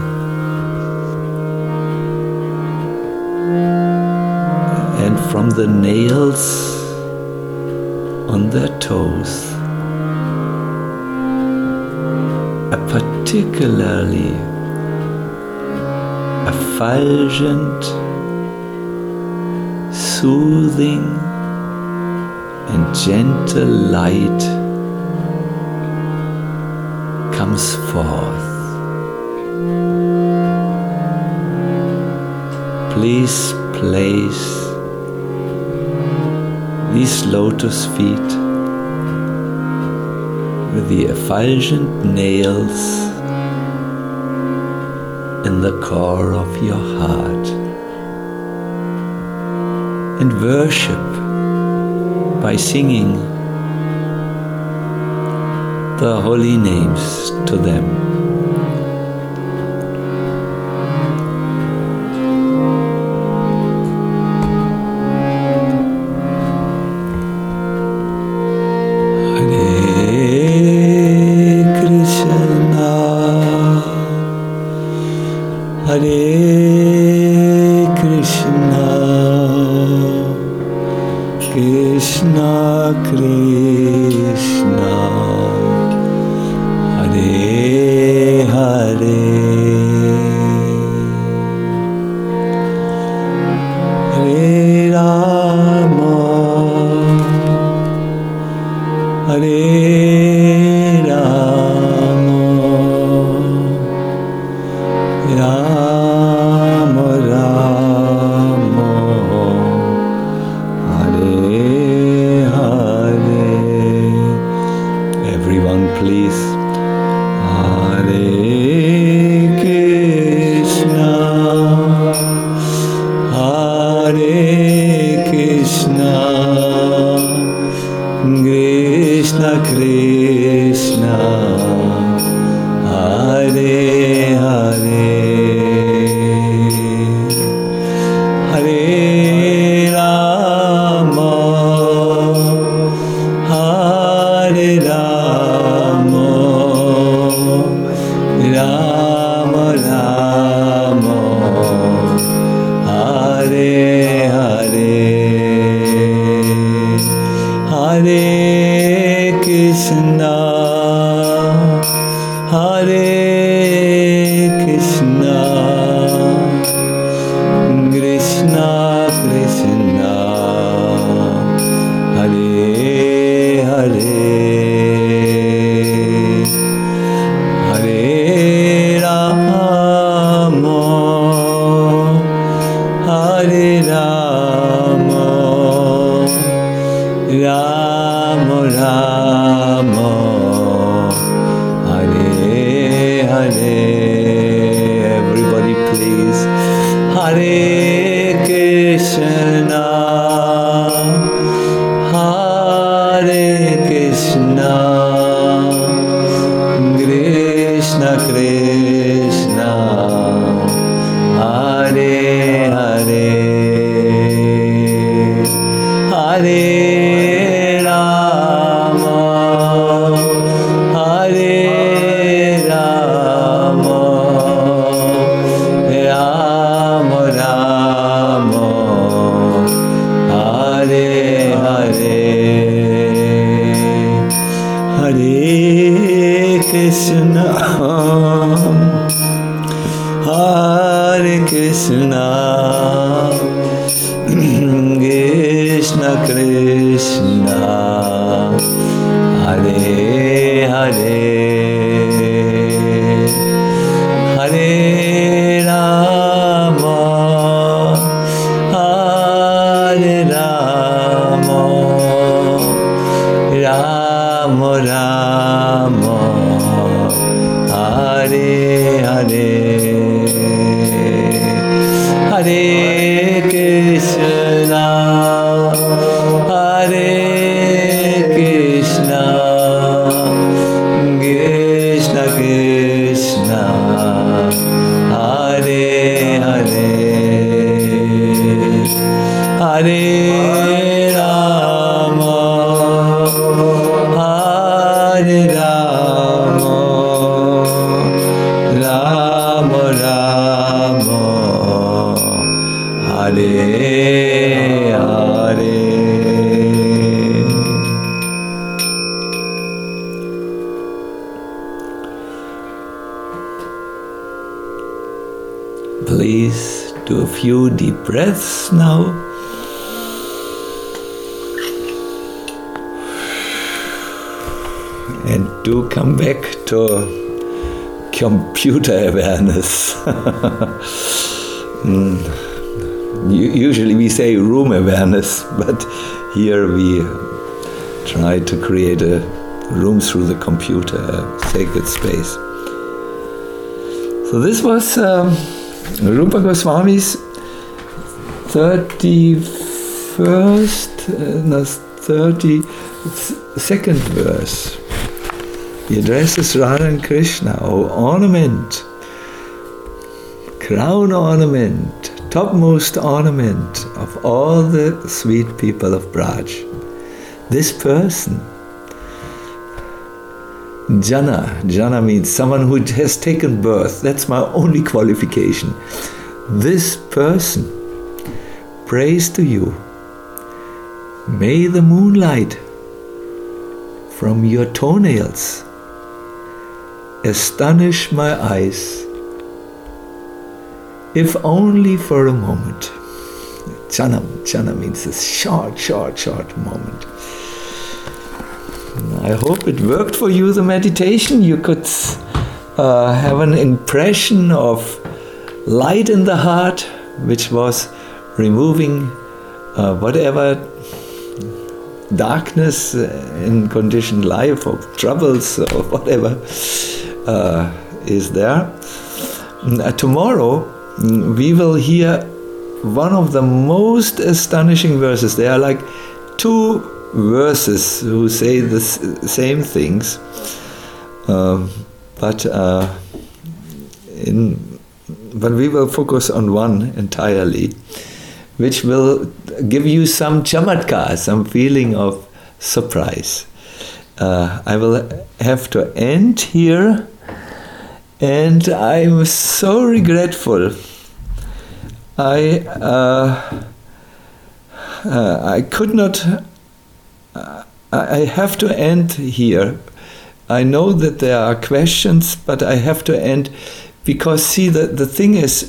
[SPEAKER 1] And from the nails on their toes, a particularly effulgent, soothing, and gentle light comes forth. Please place these lotus feet with the effulgent nails in the core of your heart and worship by singing the holy names to them.
[SPEAKER 2] Hare Krishna, Krishna Krishna, Hare Hare, Hare Rama, Hare Rama, Rama Rama, Hare Hare. Everyone please. Hare Krishna, Hare Krishna, Krishna Krishna, Hare Hare, Hare Rama, Hare Rama, Rama Rama, Hare Hare, Hare Krishna, Hare Krishna, Krishna Krishna, Hare Hare, Hare Rama, Hare Rama, Rama Rama, Hare Hare. Everybody please. Hare Krishna, Hare Krishna, Krishna Krishna, Hare Rama, Hare Rama, Rama Rama, Hare Hare, Hare Krishna, Hare Krishna, Krishna Krishna, Hare Hare, Hare Rama, Hare Rama, Rama Rama, Hare Hare, Hare Krishna, Hare Krishna, Krishna Krishna, Hare Hare, Hare Rama, Hare Rama, Rama Rama, Hare Hare. Please do a few deep breaths now. And do come back to computer awareness. Usually we say room awareness, but here we try to create a room through the computer, a sacred space. So this was Rupa Goswami's 32nd verse. He addresses Radha and Krishna, O ornament, crown ornament, topmost ornament of all the sweet people of Braj. This person, Jana means someone who has taken birth. That's my only qualification. This person prays to you. May the moonlight from your toenails astonish my eyes, if only for a moment. Jana means this short moment. I hope it worked for you, the meditation. You could have an impression of light in the heart, which was removing whatever darkness in conditioned life or troubles or whatever is there. Tomorrow we will hear one of the most astonishing verses. There are like two verses who say the same things, but we will focus on one entirely, which will give you some chamatkar, some feeling of surprise. I will have to end here, and I'm so regretful. I could not. I have to end here. I know that there are questions, but I have to end because, see, the thing is,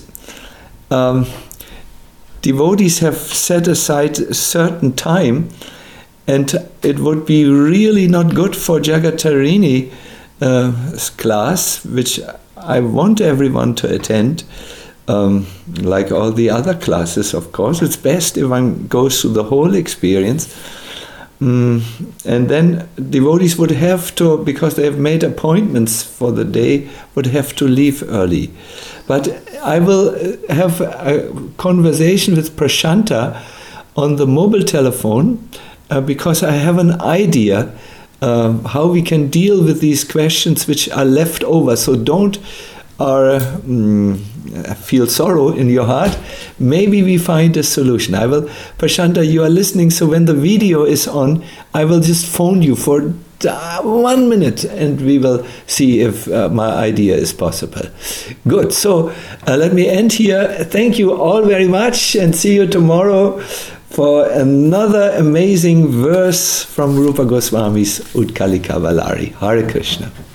[SPEAKER 2] devotees have set aside a certain time, and it would be really not good for Jagatarini class, which I want everyone to attend, like all the other classes, of course. It's best if one goes through the whole experience. And then devotees would have to, because they have made appointments for the day, would have to leave early. But I will have a conversation with Prashanta on the mobile telephone because I have an idea how we can deal with these questions which are left over. So don't or feel sorrow in your heart, maybe we find a solution. I will, Prashanta, you are listening, so when the video is on, I will just phone you for 1 minute and we will see if my idea is possible. Good. So let me end here. Thank you all very much and see you tomorrow for another amazing verse from Rupa Goswami's Utkalika Valari. Hare Krishna.